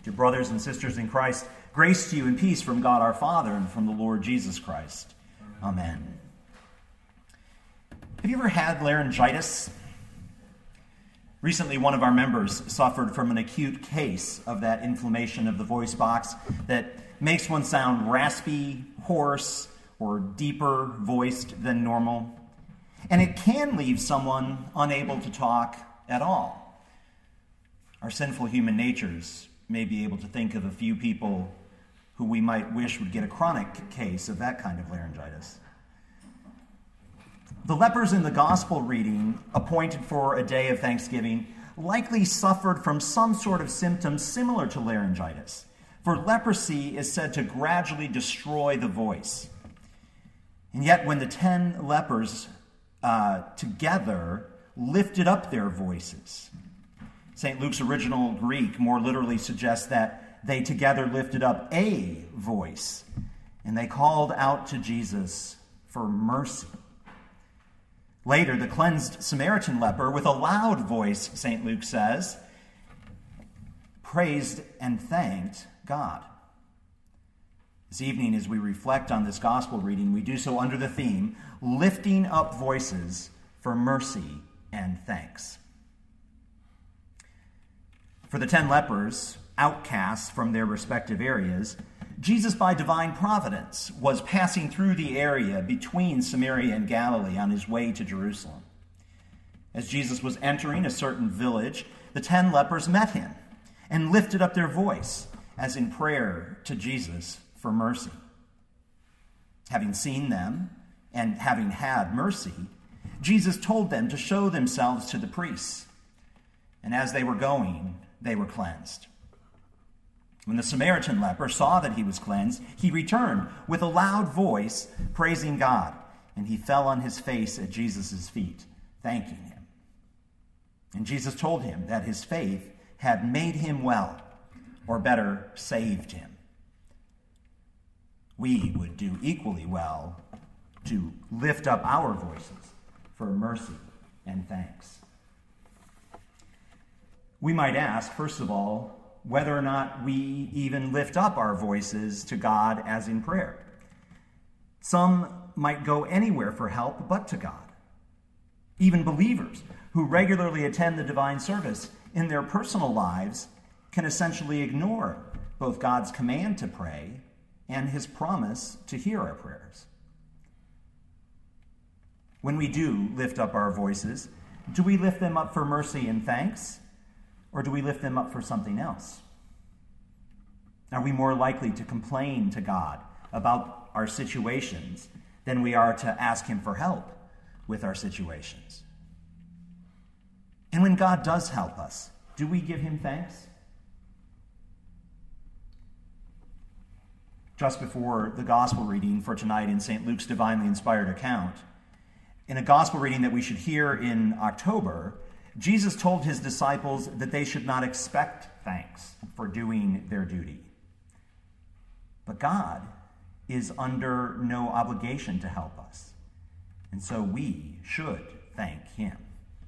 Dear brothers and sisters in Christ, grace to you and peace from God our Father and from the Lord Jesus Christ. Amen. Have you ever had laryngitis? Recently, one of our members suffered from an acute case of that inflammation of the voice box that makes one sound raspy, hoarse, or deeper voiced than normal. And it can leave someone unable to talk at all. Our sinful human natures may be able to think of a few people who we might wish would get a chronic case of that kind of laryngitis. The lepers in the gospel reading, appointed for a day of Thanksgiving, likely suffered from some sort of symptom similar to laryngitis, for leprosy is said to gradually destroy the voice. And yet when the 10 lepers together lifted up their voices, St. Luke's original Greek more literally suggests that they together lifted up a voice, and they called out to Jesus for mercy. Later, the cleansed Samaritan leper, with a loud voice, St. Luke says, praised and thanked God. This evening, as we reflect on this gospel reading, we do so under the theme, lifting up voices for mercy and thanks. For the 10 lepers, outcasts from their respective areas, Jesus, by divine providence, was passing through the area between Samaria and Galilee on his way to Jerusalem. As Jesus was entering a certain village, the 10 lepers met him and lifted up their voice as in prayer to Jesus for mercy. Having seen them and having had mercy, Jesus told them to show themselves to the priests. And as they were going, they were cleansed. When the Samaritan leper saw that he was cleansed, he returned with a loud voice, praising God, and he fell on his face at Jesus' feet, thanking him. And Jesus told him that his faith had made him well, or better, saved him. We would do equally well to lift up our voices for mercy and thanks. We might ask, first of all, whether or not we even lift up our voices to God as in prayer. Some might go anywhere for help but to God. Even believers who regularly attend the divine service in their personal lives can essentially ignore both God's command to pray and his promise to hear our prayers. When we do lift up our voices, do we lift them up for mercy and thanks? Or do we lift them up for something else? Are we more likely to complain to God about our situations than we are to ask him for help with our situations? And when God does help us, do we give him thanks? Just before the gospel reading for tonight in St. Luke's divinely inspired account, in a gospel reading that we should hear in October, Jesus told his disciples that they should not expect thanks for doing their duty. But God is under no obligation to help us, and so we should thank him.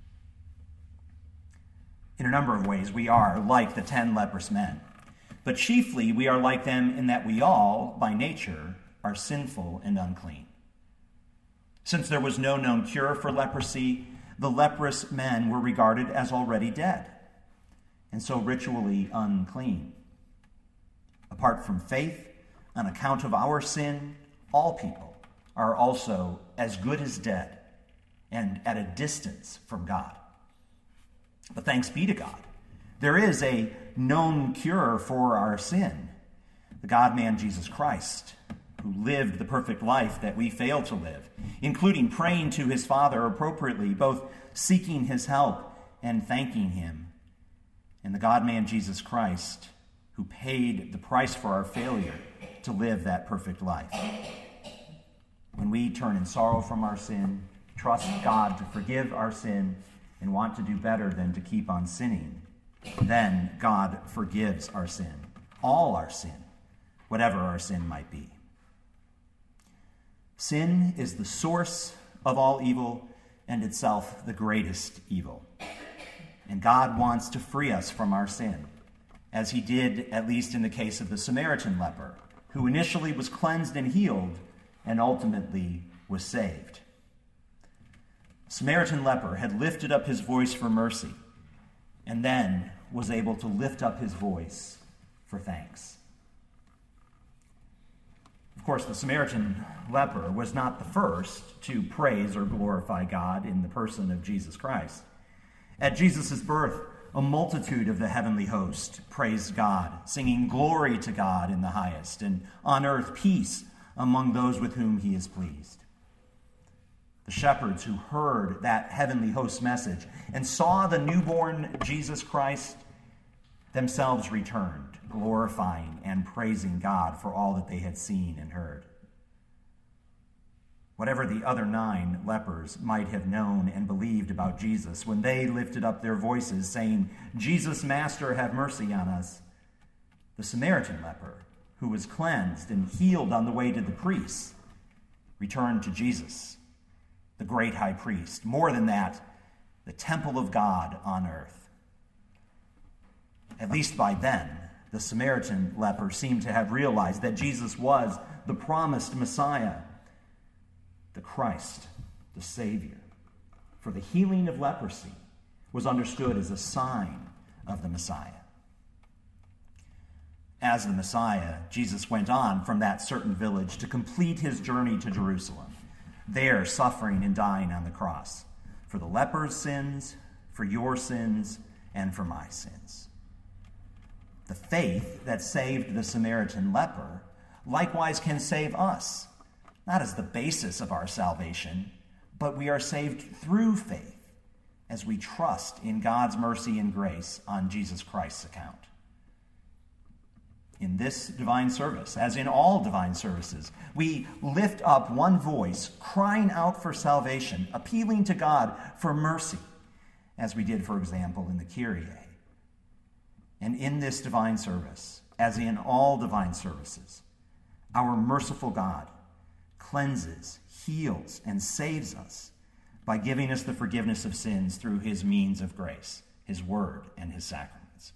In a number of ways, we are like the 10 leprous men, but chiefly we are like them in that we all, by nature, are sinful and unclean. Since there was no known cure for leprosy, the leprous men were regarded as already dead, and so ritually unclean. Apart from faith, on account of our sin, all people are also as good as dead and at a distance from God. But thanks be to God, there is a known cure for our sin. The God-man Jesus Christ, who lived the perfect life that we fail to live, including praying to his Father appropriately, both seeking his help and thanking him. And the God-man Jesus Christ, who paid the price for our failure to live that perfect life. When we turn in sorrow from our sin, trust God to forgive our sin, and want to do better than to keep on sinning, then God forgives our sin, all our sin, whatever our sin might be. Sin is the source of all evil and itself the greatest evil. And God wants to free us from our sin as he did at least in the case of the Samaritan leper, who initially was cleansed and healed and ultimately was saved. The Samaritan leper had lifted up his voice for mercy and then was able to lift up his voice for thanks. Of course, the Samaritan leper was not the first to praise or glorify God in the person of Jesus Christ. At Jesus' birth, a multitude of the heavenly host praised God, singing glory to God in the highest, and on earth peace among those with whom he is pleased. The shepherds who heard that heavenly host message and saw the newborn Jesus Christ themselves returned, glorifying and praising God for all that they had seen and heard. Whatever the other 9 lepers might have known and believed about Jesus, when they lifted up their voices saying, "Jesus, Master, have mercy on us," the Samaritan leper, who was cleansed and healed on the way to the priests, returned to Jesus, the great high priest. More than that, the temple of God on earth. At least by then, the Samaritan leper seemed to have realized that Jesus was the promised Messiah, the Christ, the Savior. For the healing of leprosy was understood as a sign of the Messiah. As the Messiah, Jesus went on from that certain village to complete his journey to Jerusalem, there suffering and dying on the cross for the leper's sins, for your sins, and for my sins. The faith that saved the Samaritan leper likewise can save us, not as the basis of our salvation, but we are saved through faith as we trust in God's mercy and grace on Jesus Christ's account. In this divine service, as in all divine services, we lift up one voice, crying out for salvation, appealing to God for mercy, as we did, for example, in the Kyrie. And in this divine service, as in all divine services, our merciful God cleanses, heals, and saves us by giving us the forgiveness of sins through his means of grace, his word, and his sacraments.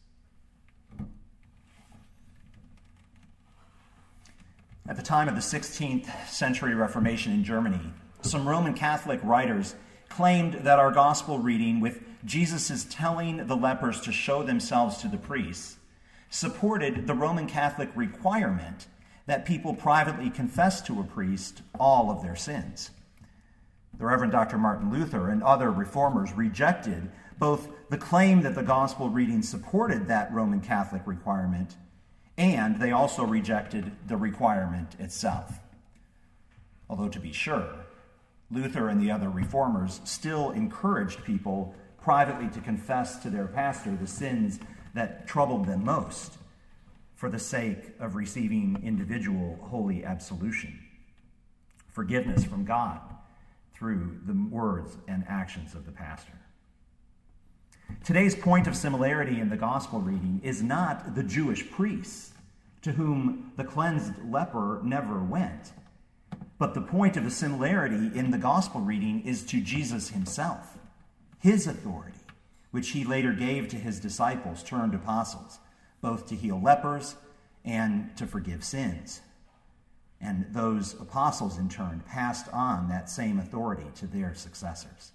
At the time of the 16th century Reformation in Germany, some Roman Catholic writers claimed that our gospel reading, with Jesus' telling the lepers to show themselves to the priests, supported the Roman Catholic requirement that people privately confess to a priest all of their sins. The Reverend Dr. Martin Luther and other reformers rejected both the claim that the gospel reading supported that Roman Catholic requirement, and they also rejected the requirement itself. Although, to be sure, Luther and the other reformers still encouraged people privately to confess to their pastor the sins that troubled them most, for the sake of receiving individual holy absolution, forgiveness from God through the words and actions of the pastor. Today's point of similarity in the gospel reading is not the Jewish priests to whom the cleansed leper never went, but the point of the similarity in the gospel reading is to Jesus himself, his authority, which he later gave to his disciples turned apostles, both to heal lepers and to forgive sins. And those apostles, in turn, passed on that same authority to their successors.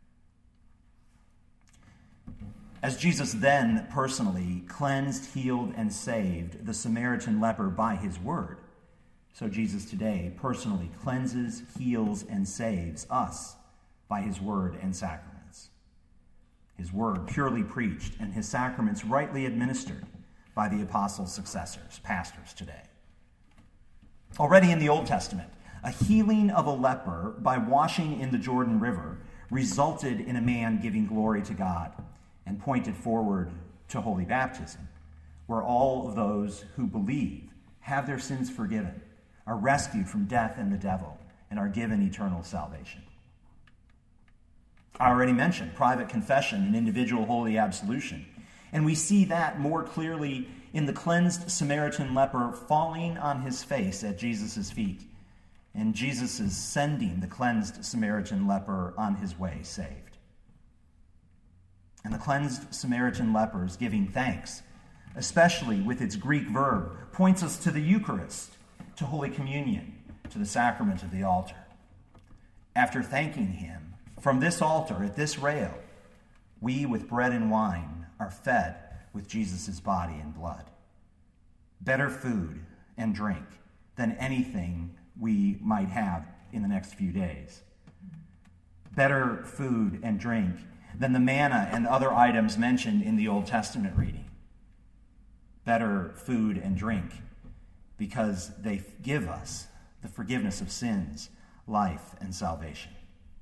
As Jesus then personally cleansed, healed, and saved the Samaritan leper by his word, so Jesus today personally cleanses, heals, and saves us by his word and sacraments. His word purely preached and his sacraments rightly administered by the apostles' successors, pastors today. Already in the Old Testament, a healing of a leper by washing in the Jordan River resulted in a man giving glory to God and pointed forward to holy baptism, where all of those who believe have their sins forgiven, are rescued from death and the devil, and are given eternal salvation. I already mentioned private confession and individual holy absolution, and we see that more clearly in the cleansed Samaritan leper falling on his face at Jesus' feet, and Jesus' sending the cleansed Samaritan leper on his way saved. And the cleansed Samaritan lepers giving thanks especially with its Greek verb, points us to the Eucharist, to Holy Communion, to the sacrament of the altar. After thanking him, from this altar, at this rail, we with bread and wine are fed with Jesus' body and blood. Better food and drink than anything we might have in the next few days. Better food and drink than the manna and other items mentioned in the Old Testament reading. Better food and drink because they give us the forgiveness of sins, life, and salvation.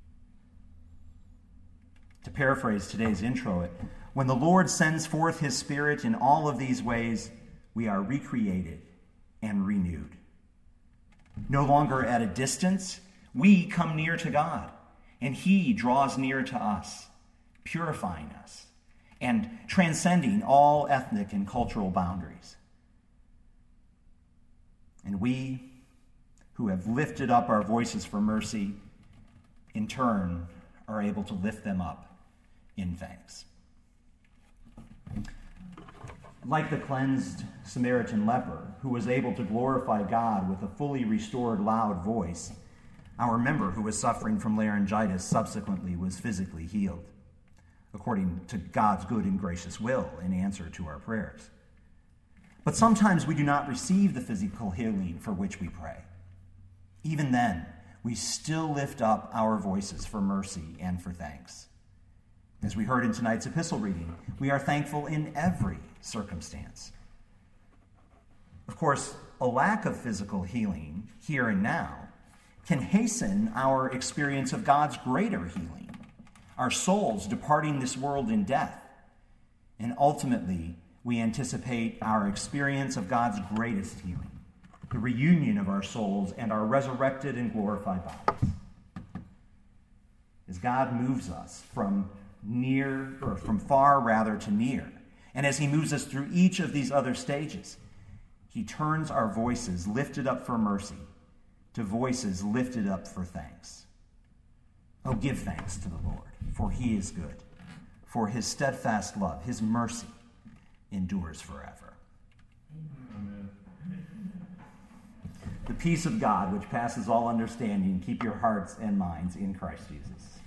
To paraphrase today's intro, when the Lord sends forth his Spirit in all of these ways, we are recreated and renewed. No longer at a distance, we come near to God, and he draws near to us, purifying us and transcending all ethnic and cultural boundaries. And we, who have lifted up our voices for mercy, in turn are able to lift them up in thanks. Like the cleansed Samaritan leper, who was able to glorify God with a fully restored loud voice, our member who was suffering from laryngitis subsequently was physically healed, according to God's good and gracious will in answer to our prayers. But sometimes we do not receive the physical healing for which we pray. Even then, we still lift up our voices for mercy and for thanks. As we heard in tonight's epistle reading, we are thankful in every circumstance. Of course, a lack of physical healing here and now can hasten our experience of God's greater healing, our souls departing this world in death. And ultimately, we anticipate our experience of God's greatest healing, the reunion of our souls and our resurrected and glorified bodies. As God moves us from far to near, and as he moves us through each of these other stages, he turns our voices lifted up for mercy to voices lifted up for thanks. Oh, give thanks to the Lord, for he is good, for his steadfast love, his mercy, endures forever. Amen. The peace of God, which passes all understanding, keep your hearts and minds in Christ Jesus.